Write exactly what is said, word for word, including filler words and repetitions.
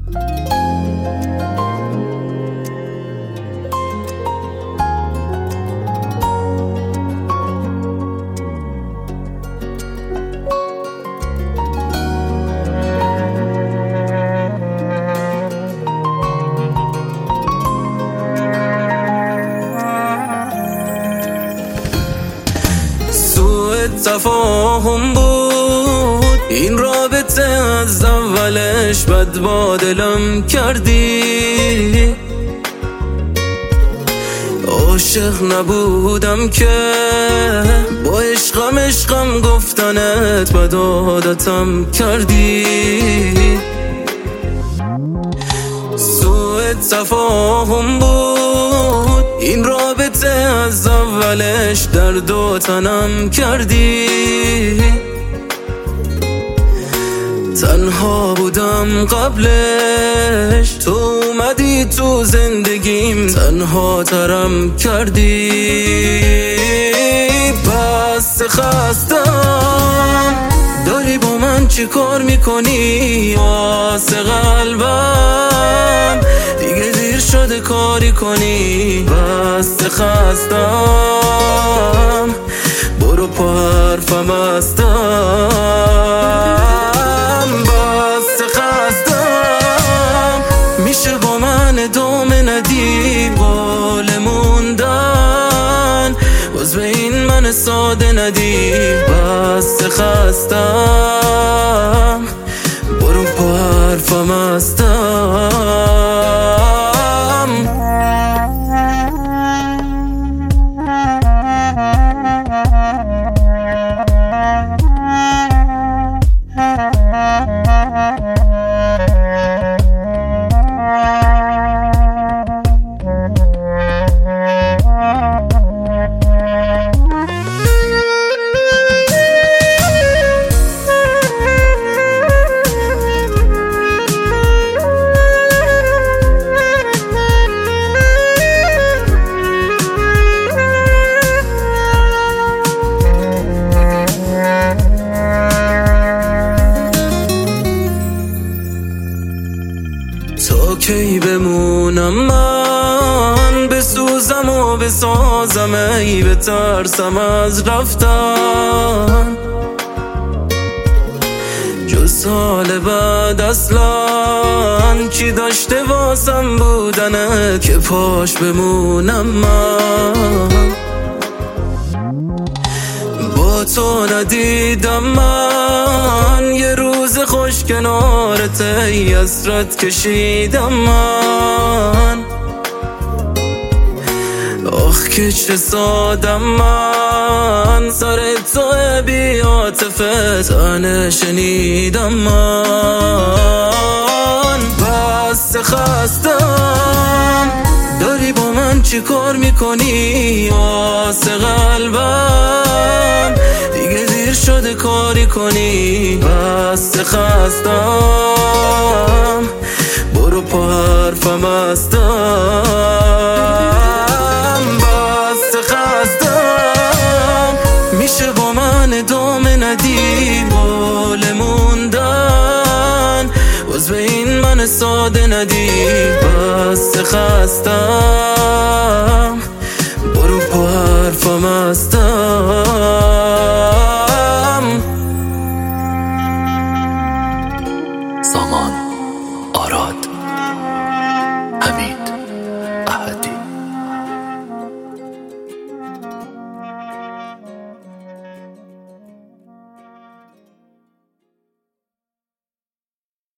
تفاهم بود این رابطه، از اولش بد با دلم کردی. عاشق نبودم که با عشقم عشقم گفتنت بد عادتم کردی. سوء تفاهم بود این رابطه، از اولش درد و تنم کردی. تنها بودم قبلش، تو اومدی تو زندگیم تنها ترم کردی. بس خستم، داری با من چی کار میکنی واسه قلبم؟ دیگه دیر شده کاری کنی. بس خستم، برو پا حرفم هستم. بس خستم، میشه با من ادامه ندی قول موندن، باز به این من ساده ندی. بس خستم، برو پا حرفم هستم. تا کی بمونم من، بسوزم و بسازم ای بترسم از رفتن. جز سال بعد اصلا چی داشته واسم بودنه که پاش بمونم من. با تو ندیدم من یه روز خوش کنارت، ای حسرت کشیدم من. آخ که چه سادم من، سر تو بی عاطفه تنه شنیدم من. بس خستم، داری با من چی کار میکنی واسه قلبم؟ دیگه دیر شده کاری کنی. بس خستم، برو پا حرفم هستم. بس خستم، میشه با من ادامه ندی قول موندن، باز به این من ساده ندی. بس خستم، برو پا حرفم هستم. سامان آراد حمید